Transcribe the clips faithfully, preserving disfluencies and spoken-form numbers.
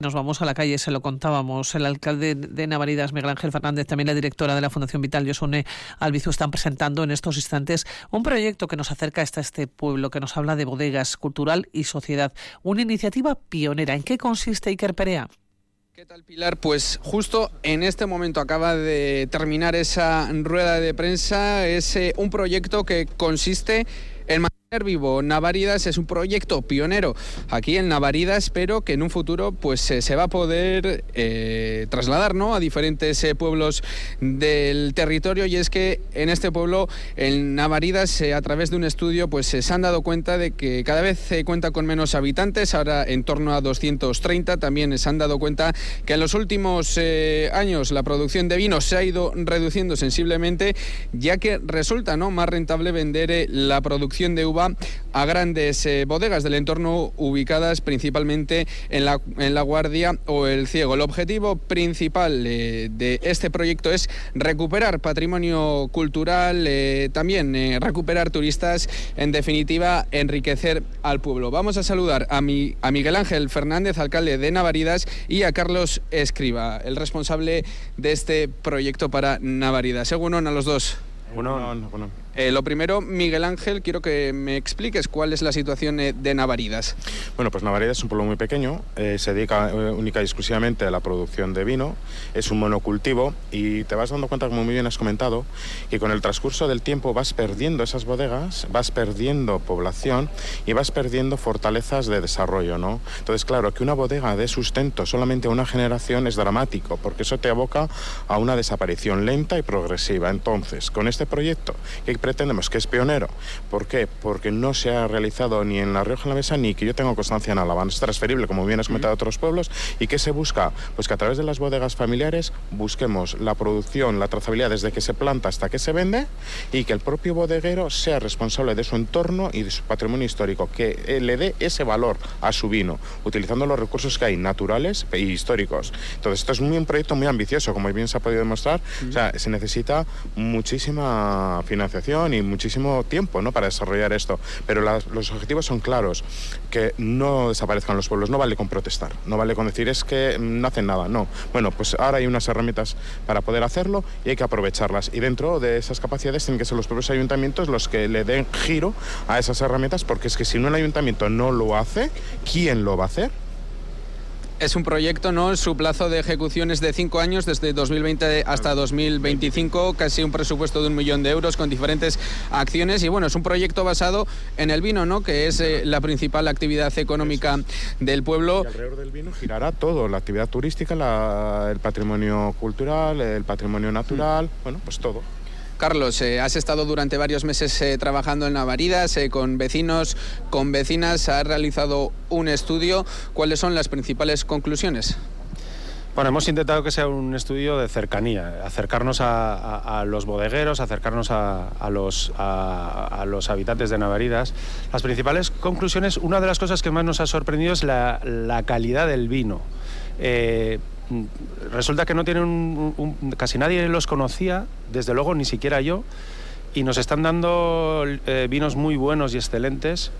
Nos vamos a la calle, se lo contábamos. El alcalde de Navaridas, Miguel Ángel Fernández, también la directora de la Fundación Vital, Josune Albizu, están presentando en estos instantes un proyecto que nos acerca hasta este pueblo, que nos habla de bodegas, cultural y sociedad. Una iniciativa pionera. ¿En qué consiste Iker Perea? ¿Qué tal, Pilar? Pues justo en este momento acaba de terminar esa rueda de prensa. Es eh, un proyecto que consiste en mantener vivo Navaridas. Es un proyecto pionero aquí en Navaridas, pero que en un futuro pues eh, se va a poder eh, trasladar, ¿no?, a diferentes eh, pueblos del territorio. Y es que en este pueblo, en Navaridas, eh, a través de un estudio, pues eh, se han dado cuenta de que cada vez eh, cuenta con menos habitantes, ahora en torno a doscientos treinta. También se han dado cuenta que en los últimos eh, años la producción de vino se ha ido reduciendo sensiblemente, ya que resulta, ¿no?, más rentable vender eh, la producción de uva a grandes eh, bodegas del entorno, ubicadas principalmente en la, en La Guardia o El Ciego. El objetivo principal eh, de este proyecto es recuperar patrimonio cultural, eh, también eh, recuperar turistas, en definitiva, enriquecer al pueblo. Vamos a saludar a, mi, a Miguel Ángel Fernández, alcalde de Navaridas, y a Carlos Escriba, el responsable de este proyecto para Navaridas. Según a los dos. Bueno, no, bueno. Eh, lo primero, Miguel Ángel, quiero que me expliques cuál es la situación eh, de Navaridas. Bueno, pues Navaridas es un pueblo muy pequeño, eh, se dedica eh, única y exclusivamente a la producción de vino, es un monocultivo, y te vas dando cuenta, como muy bien has comentado, que con el transcurso del tiempo vas perdiendo esas bodegas, vas perdiendo población y vas perdiendo fortalezas de desarrollo, ¿no? Entonces, claro, que una bodega dé sustento solamente a una generación es dramático, porque eso te aboca a una desaparición lenta y progresiva. Entonces, con este proyecto, que pretendemos, que es pionero. ¿Por qué? Porque no se ha realizado ni en La Rioja Alavesa, ni que yo tengo constancia en Álava. Es transferible, como bien has comentado, a otros pueblos. ¿Y qué se busca? Pues que a través de las bodegas familiares busquemos la producción, la trazabilidad desde que se planta hasta que se vende, y que el propio bodeguero sea responsable de su entorno y de su patrimonio histórico, que le dé ese valor a su vino, utilizando los recursos que hay, naturales e históricos. Entonces, esto es muy, un proyecto muy ambicioso, como bien se ha podido demostrar. Uh-huh. O sea, se necesita muchísima financiación y muchísimo tiempo, ¿no?, para desarrollar esto, pero la, los objetivos son claros: que no desaparezcan los pueblos. No vale con protestar, no vale con decir es que no hacen nada, no. Bueno, pues ahora hay unas herramientas para poder hacerlo y hay que aprovecharlas, y dentro de esas capacidades tienen que ser los propios ayuntamientos los que le den giro a esas herramientas, porque es que si no, el ayuntamiento no lo hace, ¿quién lo va a hacer? Es un proyecto, ¿no? Su plazo de ejecución es de cinco años, desde dos mil veinte hasta dos mil veinticinco, casi un presupuesto de un millón de euros con diferentes acciones. Y bueno, es un proyecto basado en el vino, ¿no?, que es eh, la principal actividad económica del pueblo. Y alrededor del vino girará todo: la actividad turística, la, el patrimonio cultural, el patrimonio natural, mm. bueno, pues todo. Carlos, eh, has estado durante varios meses eh, trabajando en Navaridas, eh, con vecinos, con vecinas, has realizado un estudio. ¿Cuáles son las principales conclusiones? Bueno, hemos intentado que sea un estudio de cercanía, acercarnos a, a, a los bodegueros, acercarnos a, a, los, a, a los habitantes de Navaridas. Las principales conclusiones, una de las cosas que más nos ha sorprendido es la, la calidad del vino. Eh, resulta que no tienen un, un, casi nadie los conocía, desde luego ni siquiera yo, y nos están dando eh, vinos muy buenos y excelentes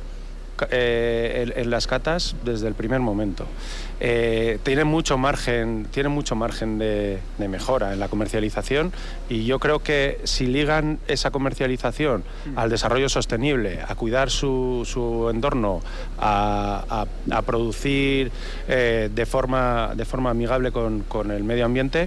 eh, en, en las catas desde el primer momento. Eh, tienen mucho margen, tienen mucho margen de, de mejora en la comercialización, y yo creo que si ligan esa comercialización al desarrollo sostenible, a cuidar su, su entorno, a, a, a producir eh, de forma, de forma amigable con, con el medio ambiente,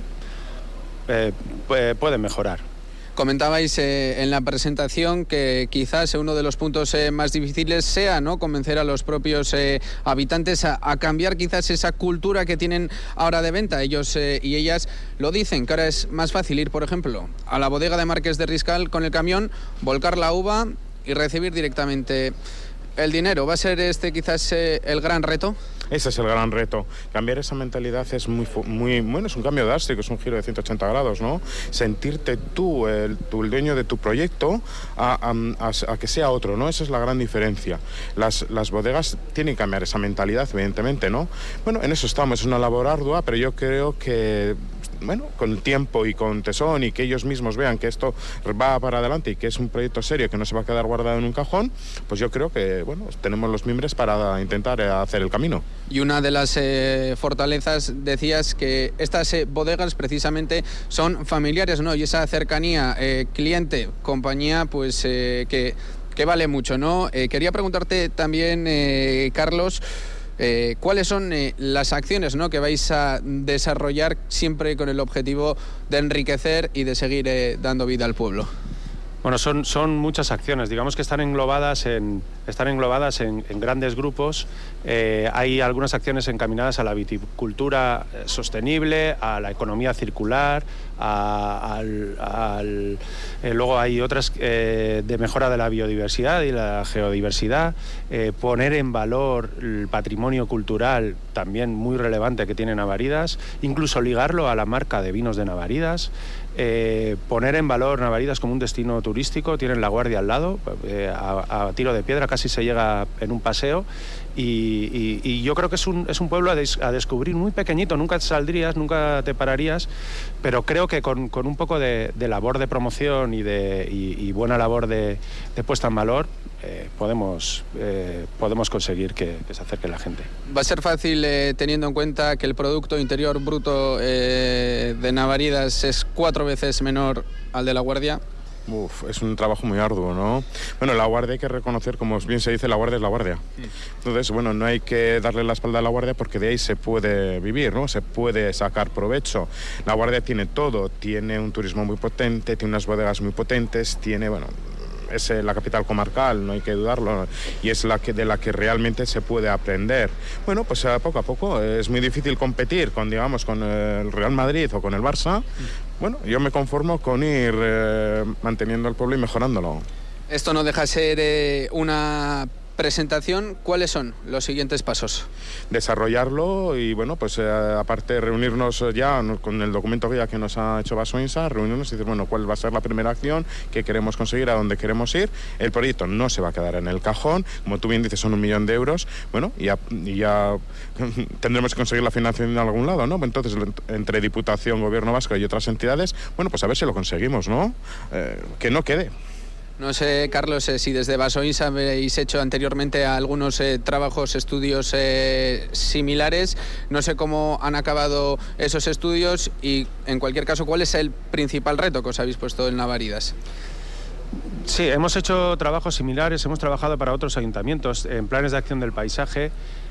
eh, pueden mejorar. Comentabais eh, en la presentación que quizás uno de los puntos eh, más difíciles sea, ¿no?, convencer a los propios eh, habitantes a, a cambiar quizás esa cultura que tienen ahora de venta. Ellos eh, y ellas lo dicen, que ahora es más fácil ir, por ejemplo, a la bodega de Marqués de Riscal con el camión, volcar la uva y recibir directamente el dinero. ¿Va a ser este quizás eh, el gran reto? Ese es el gran reto. Cambiar esa mentalidad es muy, muy bueno, es un cambio drástico, es un giro de ciento ochenta grados, ¿no? Sentirte tú, el, tú, el dueño de tu proyecto, a, a, a que sea otro, ¿no? Esa es la gran diferencia. Las, las bodegas tienen que cambiar esa mentalidad, evidentemente, ¿no? Bueno, en eso estamos, es una labor ardua, pero yo creo que bueno, con tiempo y con tesón, y que ellos mismos vean que esto va para adelante y que es un proyecto serio que no se va a quedar guardado en un cajón, pues yo creo que, bueno, tenemos los mimbres para intentar hacer el camino. Y una de las eh, fortalezas, decías que estas eh, bodegas precisamente son familiares, ¿no? Y esa cercanía eh, cliente, compañía, pues eh, que, que vale mucho, ¿no? Eh, quería preguntarte también, eh, Carlos, Eh, ¿cuáles son eh, las acciones, ¿no?, que vais a desarrollar siempre con el objetivo de enriquecer y de seguir eh, dando vida al pueblo? Bueno, son, son muchas acciones, digamos que están englobadas en, están englobadas en, en grandes grupos. Eh, hay algunas acciones encaminadas a la viticultura sostenible, a la economía circular, a, al, al, eh, luego hay otras eh, de mejora de la biodiversidad y la geodiversidad, eh, poner en valor el patrimonio cultural también muy relevante que tiene Navaridas, incluso ligarlo a la marca de vinos de Navaridas. Eh, poner en valor Navaridas como un destino turístico. Tienen La Guardia al lado, eh, a, a tiro de piedra, casi se llega en un paseo, y, y, y yo creo que es un, es un pueblo a, des, a descubrir, muy pequeñito, nunca saldrías, nunca te pararías, pero creo que con, con un poco de, de labor de promoción y, de, y, y buena labor de, de puesta en valor, Eh, podemos, eh, podemos conseguir que, que se acerque la gente. ¿Va a ser fácil, eh, teniendo en cuenta que el Producto Interior Bruto eh, de Navaridas es cuatro veces menor al de La Guardia? Uf, es un trabajo muy arduo, ¿no? Bueno, La Guardia hay que reconocer, como bien se dice, La Guardia es La Guardia. Entonces, bueno, no hay que darle la espalda a La Guardia porque de ahí se puede vivir, ¿no? Se puede sacar provecho. La Guardia tiene todo, tiene un turismo muy potente, tiene unas bodegas muy potentes, tiene, bueno, es la capital comarcal, no hay que dudarlo, y es la que de la que realmente se puede aprender. Bueno, pues poco a poco es muy difícil competir con, digamos, con el Real Madrid o con el Barça. Bueno, yo me conformo con ir eh, manteniendo el pueblo y mejorándolo. Esto no deja de ser eh, una presentación. ¿Cuáles son los siguientes pasos? Desarrollarlo y, bueno, pues eh, aparte reunirnos ya con el documento guía que nos ha hecho Basoinsa, reunirnos y decir, bueno, cuál va a ser la primera acción, qué queremos conseguir, a dónde queremos ir. El proyecto no se va a quedar en el cajón, como tú bien dices, son un millón de euros, bueno, y ya, y ya tendremos que conseguir la financiación de algún lado, ¿no? Entonces, entre Diputación, Gobierno Vasco y otras entidades, bueno, pues a ver si lo conseguimos, ¿no? Eh, que no quede. No sé, Carlos, eh, si desde Basoinsa habéis hecho anteriormente algunos eh, trabajos, estudios eh, similares. No sé cómo han acabado esos estudios y, en cualquier caso, ¿cuál es el principal reto que os habéis puesto en Navaridas? Sí, hemos hecho trabajos similares, hemos trabajado para otros ayuntamientos en planes de acción del paisaje.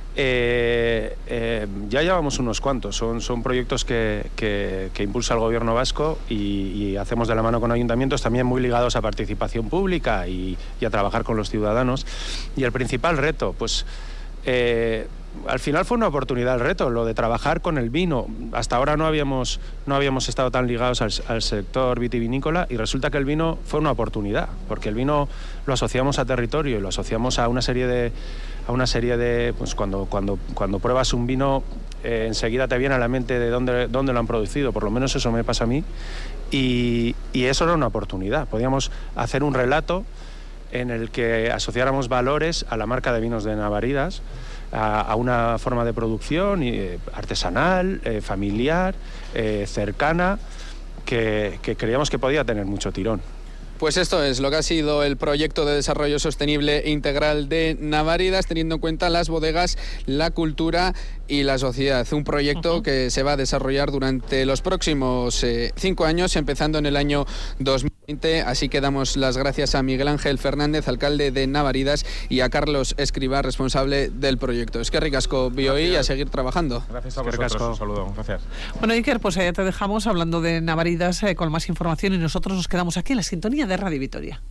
Eh, eh, ya llevamos unos cuantos, son, son proyectos que, que, que impulsa el gobierno vasco y, y hacemos de la mano con ayuntamientos, también muy ligados a participación pública y, y a trabajar con los ciudadanos. Y el principal reto, pues eh, al final fue una oportunidad el reto, lo de trabajar con el vino. Hasta ahora no habíamos, no habíamos estado tan ligados al, al sector vitivinícola y resulta que el vino fue una oportunidad, porque el vino lo asociamos a territorio y lo asociamos a una serie de a una serie de, pues cuando, cuando, cuando pruebas un vino, eh, enseguida te viene a la mente de dónde, dónde lo han producido, por lo menos eso me pasa a mí, y, y eso era una oportunidad. Podíamos hacer un relato en el que asociáramos valores a la marca de vinos de Navaridas, a, a una forma de producción eh, artesanal, eh, familiar, eh, cercana, que, que creíamos que podía tener mucho tirón. Pues esto es lo que ha sido el proyecto de desarrollo sostenible integral de Navaridas, teniendo en cuenta las bodegas, la cultura y la sociedad. Un proyecto uh-huh. que se va a desarrollar durante los próximos eh, cinco años, empezando en el año dos mil veinte. Así que damos las gracias a Miguel Ángel Fernández, alcalde de Navaridas, y a Carlos Escribá, responsable del proyecto. Es que ricasco, Bioí, y a seguir trabajando. Gracias a vosotros. Un saludo. Gracias. Bueno, Iker, pues ya te dejamos hablando de Navaridas eh, con más información y nosotros nos quedamos aquí en la sintonía de Radio Vitoria.